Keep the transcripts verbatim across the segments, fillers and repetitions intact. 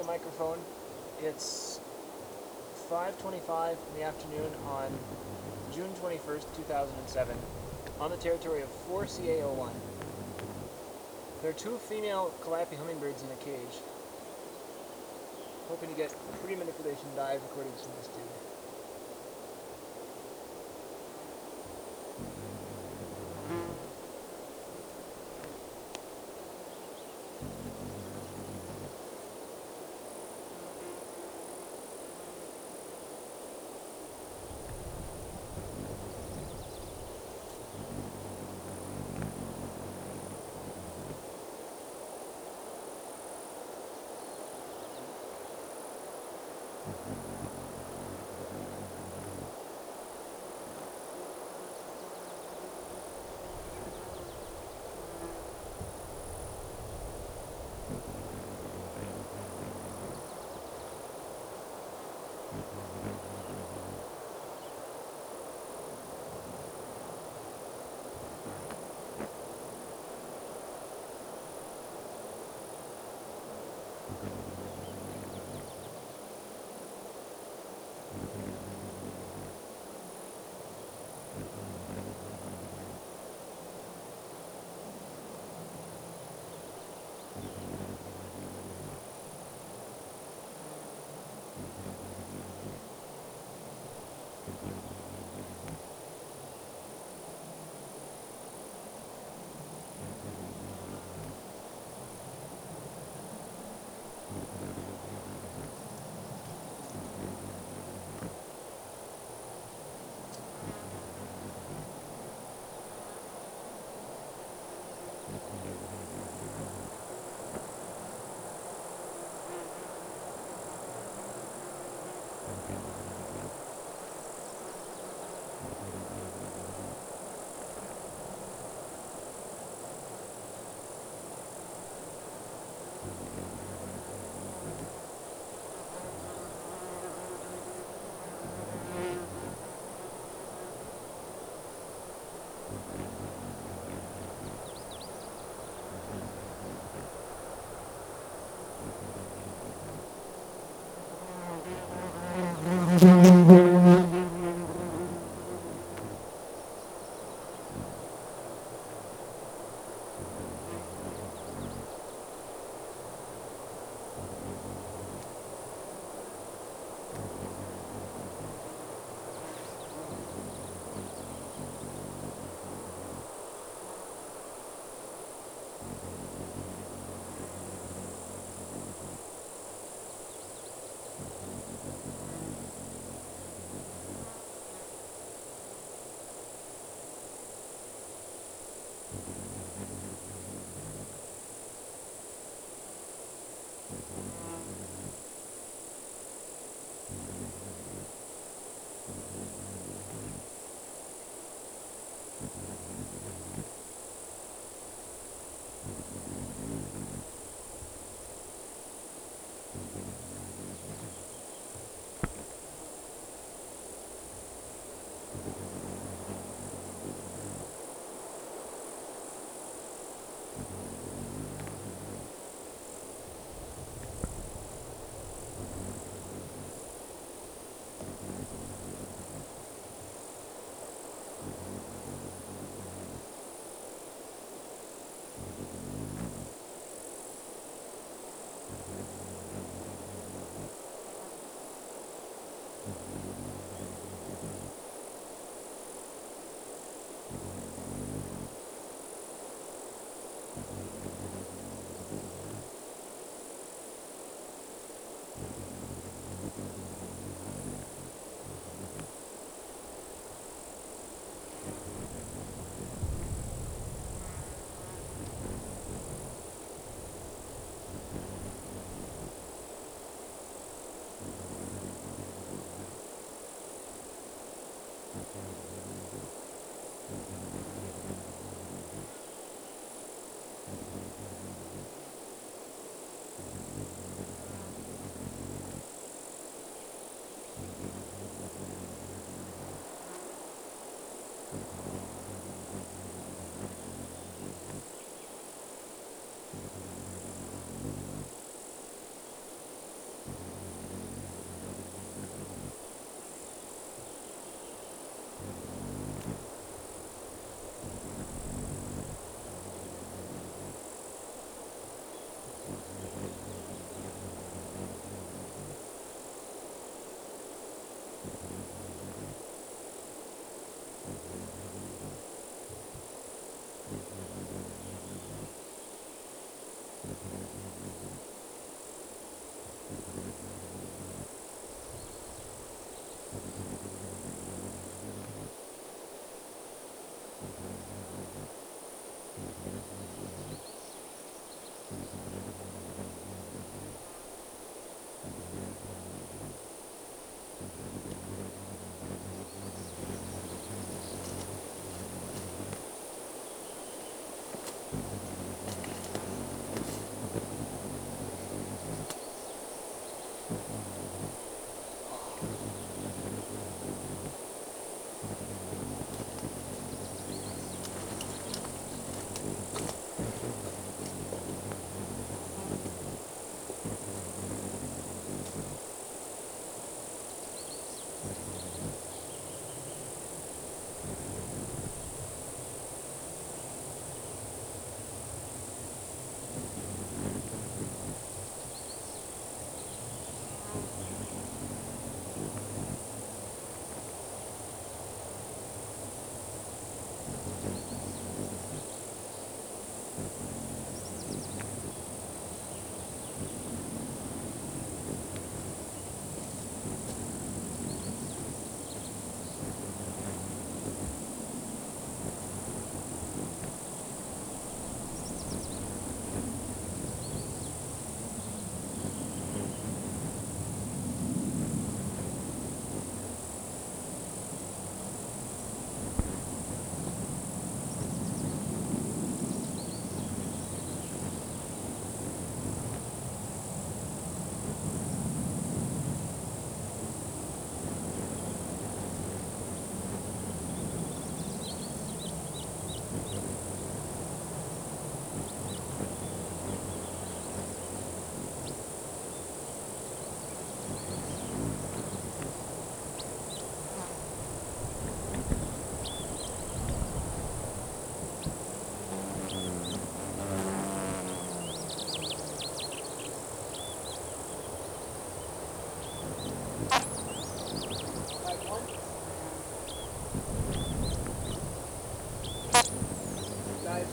the microphone. It's five twenty-five in the afternoon on June twenty-first, two thousand seven, on the territory of four C A zero one. There are two female calliope hummingbirds in a cage. Hoping to get pre-manipulation dive recordings from this dude.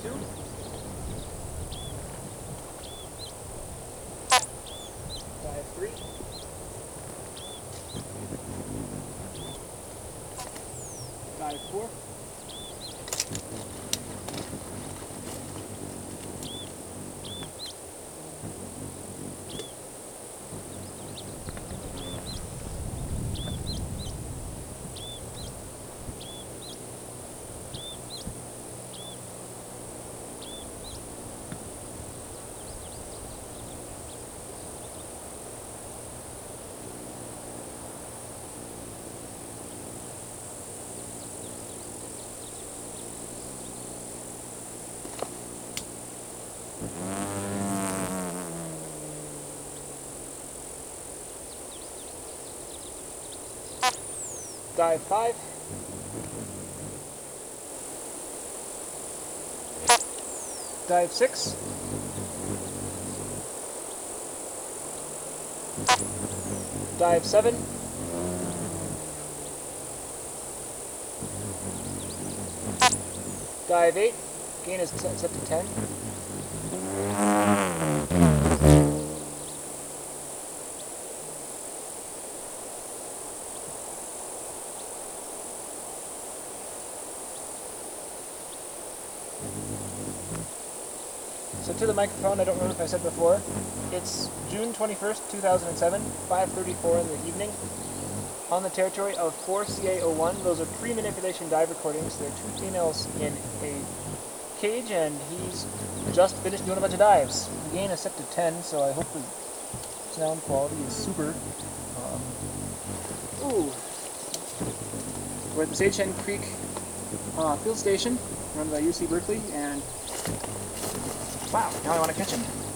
two. Dive three. Dive four. Dive five. Dive six. Dive seven. Dive eight. Gain is set to ten. So to the microphone, I don't remember if I said before, it's June twenty-first, two thousand seven, five thirty-four in the evening, on the territory of four C A zero one. Those are pre-manipulation dive recordings. There are two females in a cage, and he's just finished doing a bunch of dives. The gain is set to ten, so I hope the sound quality is super. Um, ooh. We're at the Sage Hen Creek uh, field station, run by U C Berkeley, and wow, now I want to catch him.